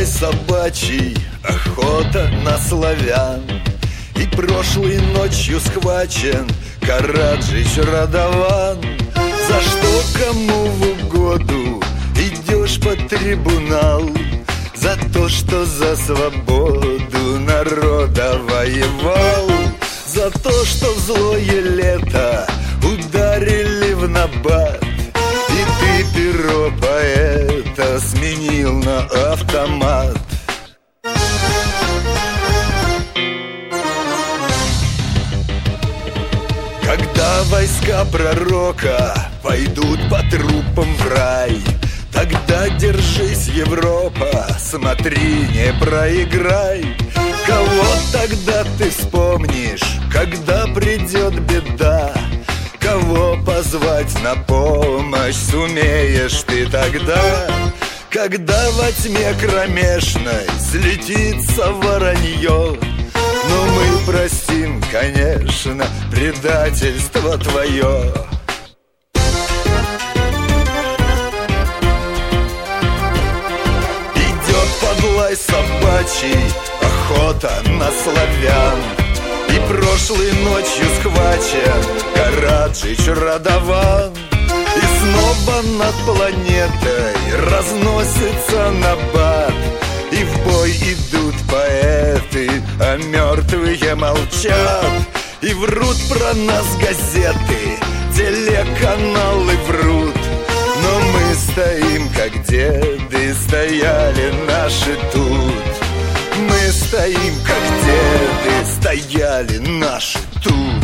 лай собачий, охота на славян. И прошлой ночью схвачен Караджич Радован. За что кому в угоду идешь под трибунал? За то, что за свободу народа воевал. За то, что в злое лето ударили в набат. И ты перо поэта сменил на автомат. Когда войска пророка пойдут по трупам в рай, тогда держись, Европа, смотри, не проиграй. Кого тогда ты вспомнишь, когда придет беда? Кого позвать на помощь сумеешь ты тогда? Когда во тьме кромешной слетится воронье, но мы простим, конечно, предательство твое. Идет под лай собачий охота на славян. И прошлой ночью схвачен Караджич Радован. И снова над планетой разносится набат. И в бой идут поэты, а мертвые молчат. И врут про нас газеты, телеканалы врут. Но мы стоим, как деды стояли наши тут. Мы стоим, как деды стояли наши тут.